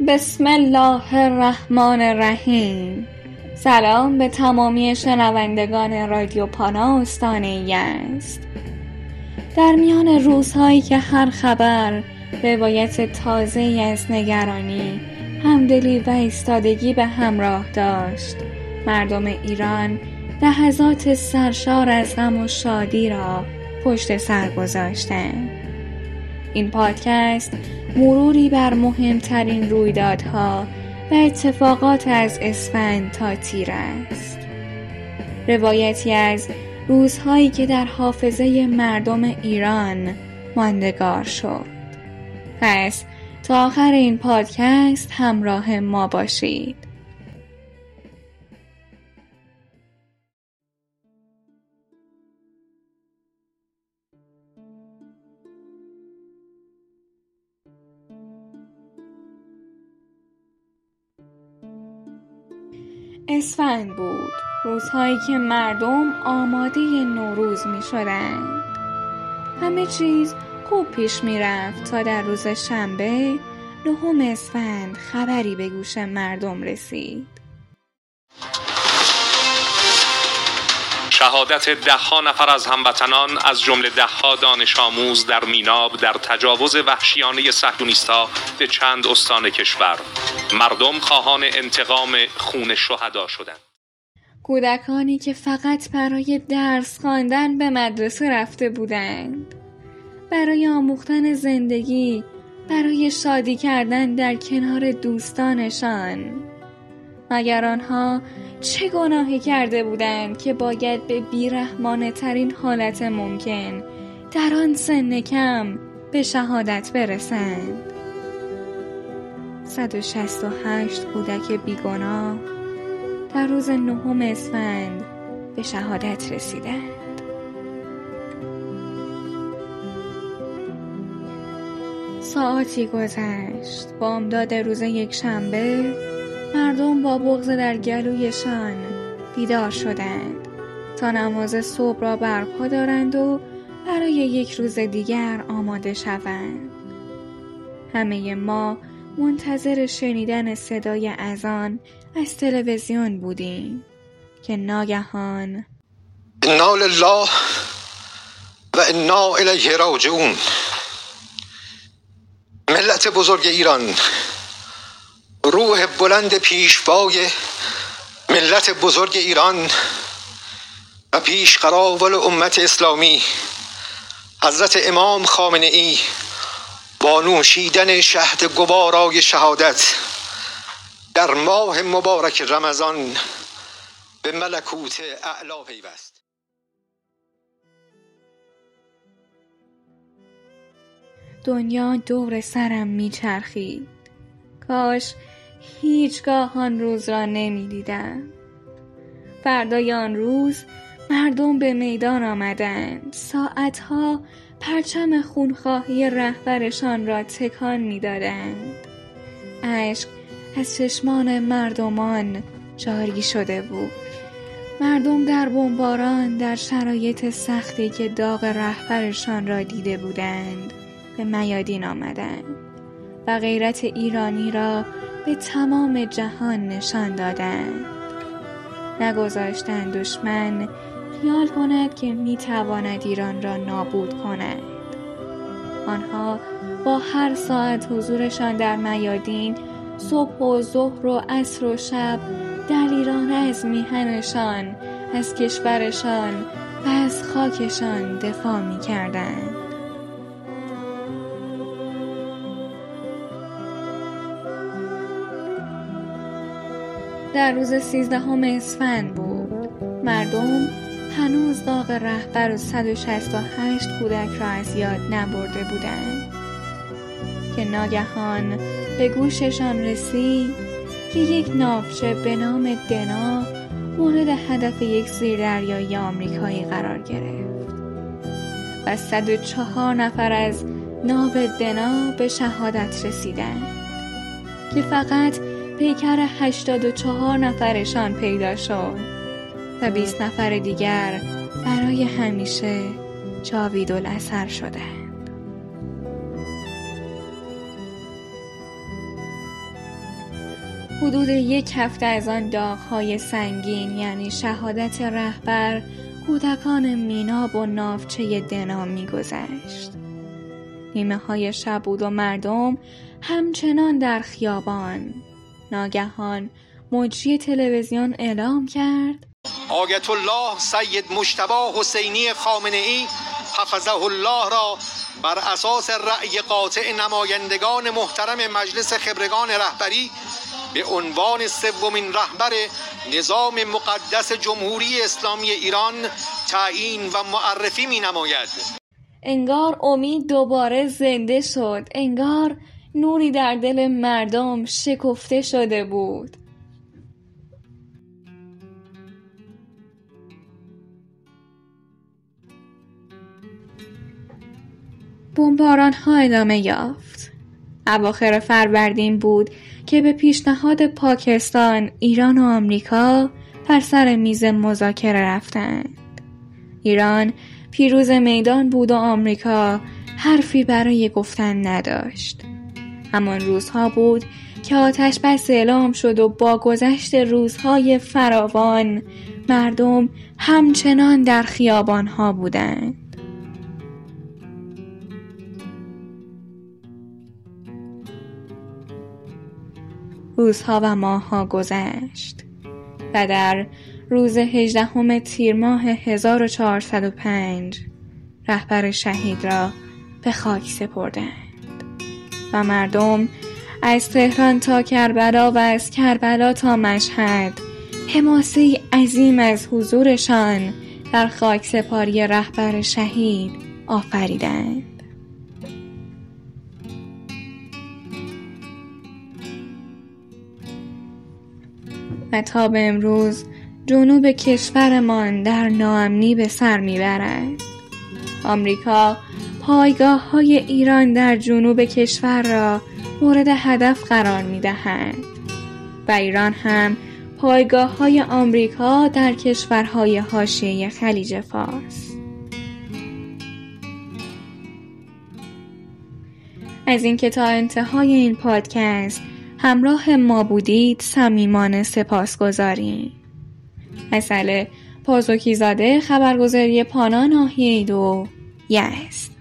بسم الله الرحمن الرحیم. سلام به تمامی شنوندگان رادیو پانا استان یزد. در میان روزهایی که هر خبر روایت تازه‌ای از نگرانی، همدلی و ایستادگی به همراه داشت، مردم ایران لحظات سرشار از غم و شادی را پشت سر گذاشتند. این پادکست مروری بر مهمترین رویدادها و اتفاقات از اسفند تا تیر است. روایتی از روزهایی که در حافظه مردم ایران ماندگار شد. پس تا آخر این پادکست همراه ما باشید. اسفند بود، روزهایی که مردم آماده نوروز می شدند. همه چیز خوب پیش می رفت تا در روز شنبه 9 اسفند خبری به گوش مردم رسید. شهادت ده‌ها نفر از هموطنان از جمله ده‌ها دانش آموز در میناب در تجاوز وحشیانه صهیونیست‌ها به چند استان کشور. مردم خواهان انتقام خون شهدا شدند. کودکانی که فقط برای درس خواندن به مدرسه رفته بودند، برای آموختن زندگی، برای شادی کردن در کنار دوستانشان. مگر آنها چه گناهی کرده بودند که باید به بیرحمانه ترین حالت ممکن در آن سن کم به شهادت برسند؟ 168 کودک بیگناه در روز 9 اسفند به شهادت رسیدند. ساعاتی گذشت. بامداد روز یکشنبه مردم با بغض در گلویشان بیدار شدند تا نماز صبح را برپا دارند و برای یک روز دیگر آماده شوند. همه ما منتظر شنیدن صدای اذان از تلویزیون بودیم که ناگهان انا لله و انا الیه راجعون. ملت بزرگ ایران، روح بلند پیشوای ملت بزرگ ایران و پیشقراول امت اسلامی حضرت امام خامنه ای با نوشیدن شهد گوارای شهادت در ماه مبارک رمضان به ملکوت اعلی پیوست. دنیا دور سرم میچرخید. کاش هیچگاه آن روز را نمیدیدم. فردای آن روز مردم به میدان آمدند. ساعتها پرچم خونخواهی رهبرشان را تکان میدادند. اشک از چشمان مردمان جاری شده بود. مردم در بمباران در شرایط سختی که داغ رهبرشان را دیده بودند به میادین آمدند و غیرت ایرانی را به تمام جهان نشان دادند. نگذاشتند دشمن خیال کند که میتواند ایران را نابود کند. آنها با هر ساعت حضورشان در میادین، صبح و ظهر و عصر و شب، دلیرانه از میهنشان، از کشورشان و از خاکشان دفاع می‌کردند. در روز 13 اسفند بود. مردم هنوز داغ رهبر و 168 کودک را از یاد نبرده بودند که ناگهان به گوششان رسید که یک ناوچه به نام دنا مورد هدف یک زیردریایی آمریکایی قرار گرفت و 104 نفر از ناو دنا به شهادت رسیدند که فقط پیکر 84 نفرشان پیدا شد و 20 نفر دیگر برای همیشه جاویدالاثر شدند. حدود 1 هفته از آن داغ‌های سنگین یعنی شهادت رهبر کودکان میناب و ناوچه دنا می‌گذشت. نیمه‌های شب بود و مردم همچنان در خیابان. ناگهان مجری تلویزیون اعلام کرد آیت الله سید مجتبی حسینی خامنه‌ای حفظه الله را بر اساس رأی قاطع نمایندگان محترم مجلس خبرگان رهبری به عنوان سومین رهبر نظام مقدس جمهوری اسلامی ایران تعیین و معرفی می نماید. انگار امید دوباره زنده شد. انگار نوری در دل مردم شکفته شده بود. بمباران‌ها ادامه یافت. اواخر فروردین بود که به پیشنهاد پاکستان، ایران و آمریکا بر سر میز مذاکره رفتند. ایران پیروز میدان بود و آمریکا حرفی برای گفتن نداشت. همان روزها بود که آتش بس اعلام شد و با گذشت روزهای فراوان مردم همچنان در خیابان‌ها بودند. روزها و ماه‌ها گذشت و در روز 18 تیر ماه 1405 رهبر شهید را به خاک سپردند و مردم از تهران تا کربلا و از کربلا تا مشهد حماسه‌ای عظیم از حضورشان در خاک سپاری رهبر شهید آفریدند. و تا به امروز جنوب کشورمان در ناامنی به سر میبرد. آمریکا پایگاه‌های ایران در جنوب کشور را مورد هدف قرار می‌دهد و ایران هم پایگاه‌های آمریکا در کشورهای حاشیه خلیج فارس. از اینکه تا انتهای این پادکست همراه ما بودید صمیمانه سپاسگزاریم. اصل پازوکی زاده، خبرگزاری پانا، ناحیه 2 یزد.